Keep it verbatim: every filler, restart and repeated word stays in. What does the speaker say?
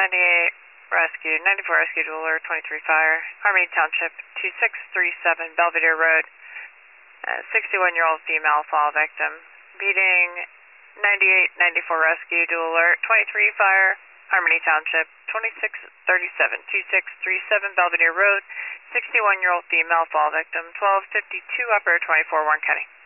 ninety-eight rescue, ninety-four rescue dueler, twenty-three fire, Harmony Township, two six three seven Belvedere Road, uh, sixty-one-year-old female fall victim, beating ninety-eight ninety-four rescue dueler, twenty-three fire, Harmony Township, twenty-six thirty-seven, two six three seven Belvedere Road, sixty-one-year-old female fall victim, twelve fifty-two upper, twenty-four Warren County.